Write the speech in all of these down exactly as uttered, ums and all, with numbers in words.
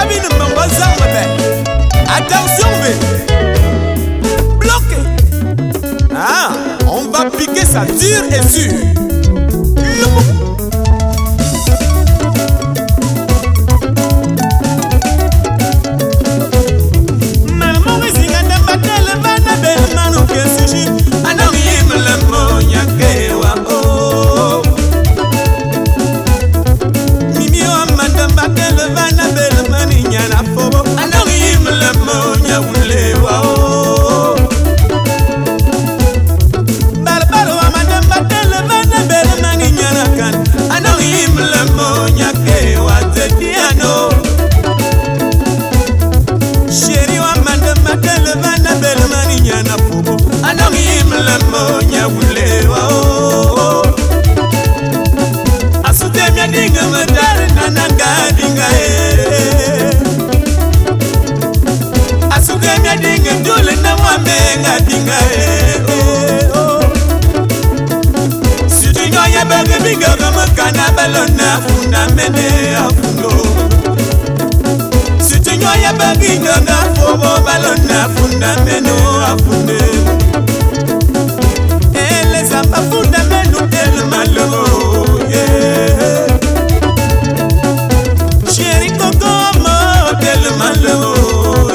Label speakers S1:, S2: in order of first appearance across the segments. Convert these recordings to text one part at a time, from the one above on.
S1: Attention, bloqué. Ah, on va piquer ça dur et sûr. Balona funda mene afundo. Si tu n'as pas de gaga, faut balona funda mene afunde. Et les amba funda mene tellement lourd. Chéri coco mo tellement lourd.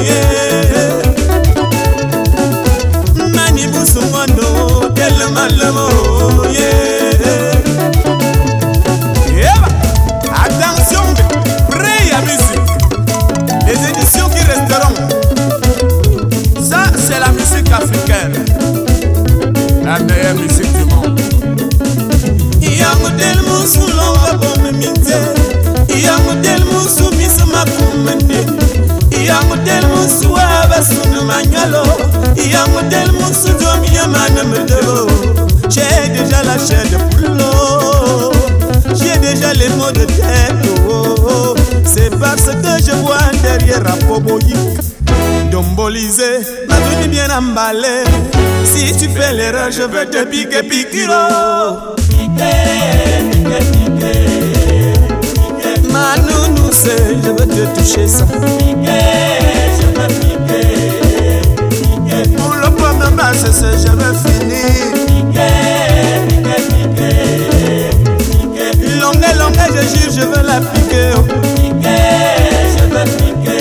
S1: Mani busu mondo tellement lourd. Africaine, la meilleure musique du monde. Yango del musu longa bombe minte. Yango del musu misma kumende. Yango del musu abasunu manyalo. Yango del musu domi yamana medelo. J'ai déjà la chair de poulot. J'ai déjà les mots de tête. Oh, c'est parce que je vois derrière un poboyi. Dombolisé, ma vie bien emballée. Si tu fais l'erreur, je vais te piquer, piquer. Piquer, piquer, piquer. Ma nounou, c'est, je veux te toucher ça. Piquer, je veux piquer. Piquer. Pour le premier match, c'est je veux finir. Piquer, piquer, piquer. Piquer. Longue, longue, je jure, je veux la piquer. Piquer, je veux piquer.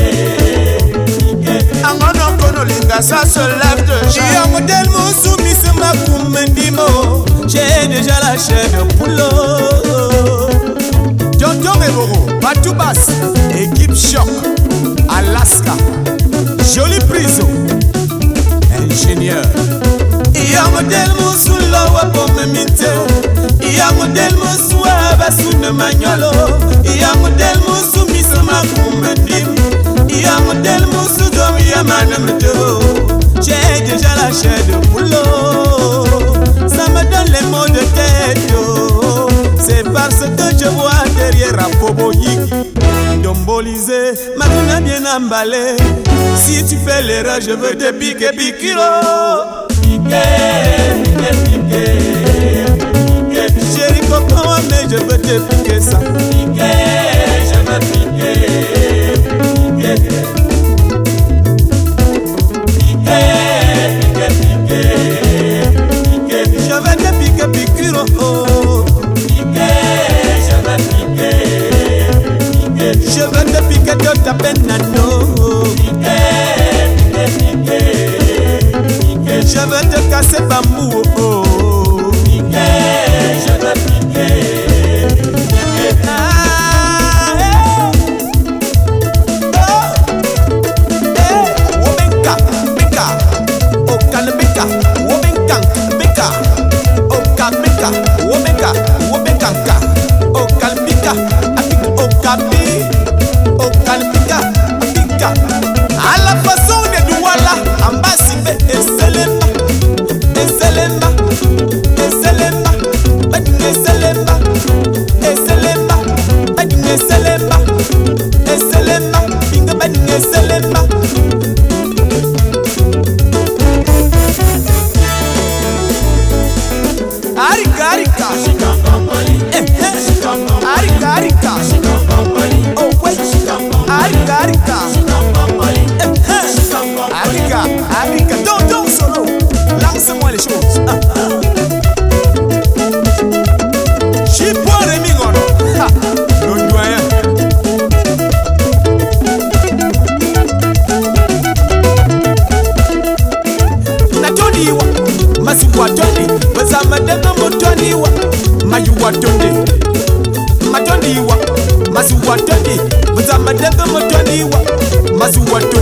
S1: Ça se lève de j'ai un modèle mon soumis ma koumendimo. J'ai déjà la chair de poulot. Tonton et Boro, Batou Bass, équipe choc, Alaska, jolie prison, ingénieur. Il y a un modèle mon soula wa pomme minte. Il y a un modèle mon soua basune magnolo. Il y a un modèle mon soumis ma koumendimo. Il y a un modèle mon soudomi yamanam de. J'ai déjà la chair de boulot. Ça me donne les mots de tête. C'est parce que je vois derrière un poboyiki. Dombolisé, ma vie bien emballée. Si tu fais l'erreur, je veux te piquer, piquer. Piquer, piquer, piquer. Chéri coco, mais je veux te piquer ça. Piquer, je veux piquer. Piquer. Je veux te piquer de ta peine nano. Je veux te casser bambou. Je veux piquer. Ah, hey. Oh. Hey. Wobenka, beka. Okan beka. Wobenka, beka. Okan beka. Wobenka, wobenkanka. Okan beka. Apik okabi. À la façon de Douala, en bas Sibé et Selemba, et Selemba, et Selemba, et Selemba, et Selemba, et Selemba, et Selemba, Binga Bani Selemba. Arika, Arika, eh, eh, Arika, Arika, oh wait, Arika, Arika. madengo motoniwa masuwato